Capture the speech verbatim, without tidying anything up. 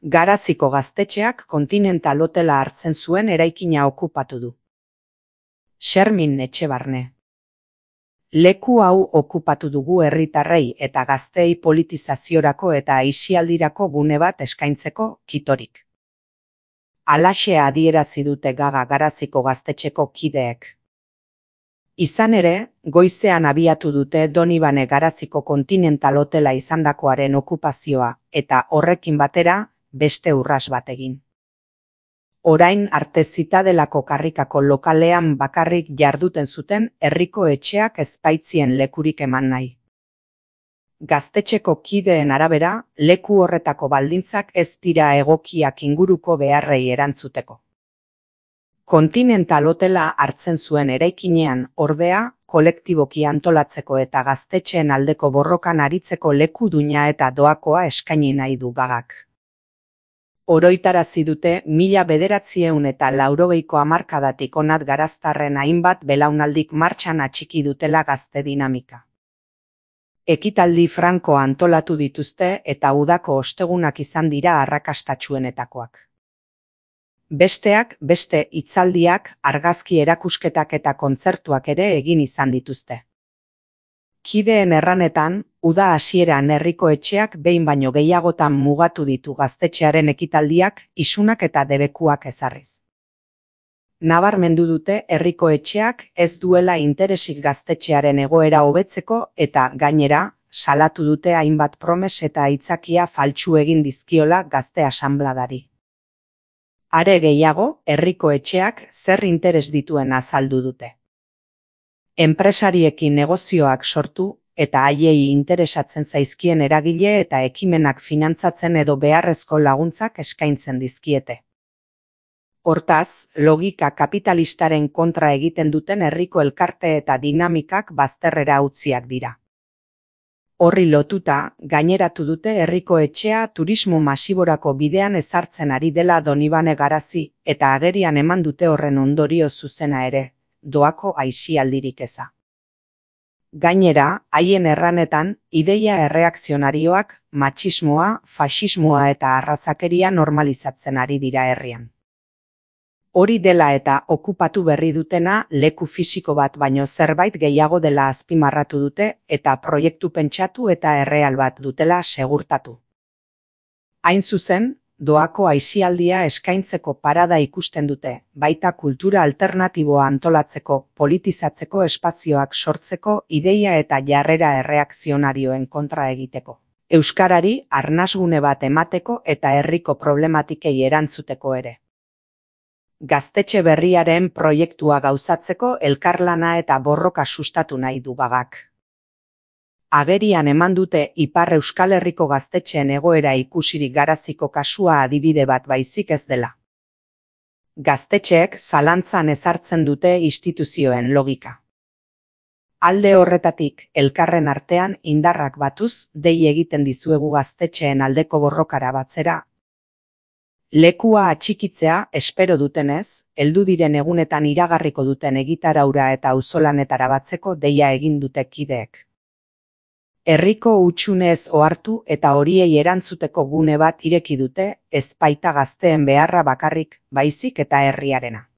Garaziko gaztetxeak Continental hotela hartzen zuen eraikina okupatu du. Xermin Etxebarne. Leku hau okupatu dugu herritarrei eta gazteei politizaziorako eta aisialdirako gune bat eskaintzeko, kitorik. Halaxe adierazi dute Gaga Garaziko gaztetxeko kideek. Izan ere, goizean abiatu dute Donibane Garaziko Continental hotela izandakoaren okupazioa eta horrekin batera beste urras bat egin. Orain arte Zitadelako karrikako lokalean bakarrik jarduten zuten herriko etxeak ez baitzien lekurik eman nahi. Gaztetxeko kideen arabera, leku horretako baldintzak ez dira egokiak inguruko beharrei erantzuteko. Continental hotela hartzen zuen eraikinean, ordea, kolektiboki antolatzeko eta gaztetxeen aldeko borrokan aritzeko leku duina eta doakoa eskaini nahi du Gagak. Oroitarazi dute mila bederatziehun eta laurogeiko hamarkadatik onat garaztarren hainbat belaunaldik martxan atxiki dutela gazte dinamika. Ekitaldi franko antolatu dituzte eta udako ostegunak izan dira arrakastatsuenetakoak. Besteak, beste hitzaldiak, argazki erakusketak eta kontzertuak ere egin izan dituzte. Kideen erranetan, uda hasieran herriko etxeak behin baino gehiagotan mugatu ditu gaztetxearen ekitaldiak, isunak eta debekuak ezarriz. Nabarmendu dute herriko etxeak ez duela interesik gaztetxearen egoera hobetzeko eta gainera, salatu dute hainbat promes eta aitzakia faltsu egin dizkiola gazte asanbladari. Are gehiago, herriko etxeak zer interes dituen azaldu dute. Enpresariekin negozioak sortu eta haiei interesatzen zaizkien eragile eta ekimenak finantzatzen edo beharrezko laguntzak eskaintzen dizkiete. Hortaz, logika kapitalistaren kontra egiten duten herriko elkarte eta dinamikak bazterrera utziak dira. Horri lotuta, gaineratu dute herriko etxea turismo masiborako bidean ezartzen ari dela Donibane Garazi eta agerian eman dute horren ondorio zuzena ere, doako aisialdirik eza. Gainera, haien erranetan, ideia erreakzionarioak, matxismoa, faxismoa eta arrazakeria normalizatzen ari dira herrian. Hori dela eta okupatu berri dutena leku fisiko bat baino zerbait gehiago dela azpimarratu dute eta proiektu pentsatu eta erreal bat dutela segurtatu. Hain zuzen, doako aisialdia eskaintzeko parada ikusten dute, baita kultura alternatiboa antolatzeko, politizatzeko espazioak sortzeko ideia eta jarrera erreakzionarioen kontra egiteko. Euskarari arnasgune bat emateko eta herriko problematikei erantzuteko ere. Gaztetxe berriaren proiektua gauzatzeko elkarlana eta borroka sustatu nahi du Gagak. Agerian eman dute Ipar Euskal Herriko gaztetxeen egoera ikusirik Garaziko kasua adibide bat baizik ez dela. Gaztetxeek zalantzan ezartzen dute instituzioen logika. Alde horretatik, elkarren artean indarrak batuz, dei egiten dizuegu gaztetxeen aldeko borrokara batzera. Lekua atxikitzea espero dutenez, heldu diren egunetan iragarriko duten egitaraura eta auzolanetara batzeko deia egin dute kideek. Herriko hutsunez ohartu eta horiei erantzuteko gune bat ireki dute, ez baita gazteen beharra bakarrik, baizik eta herriarena.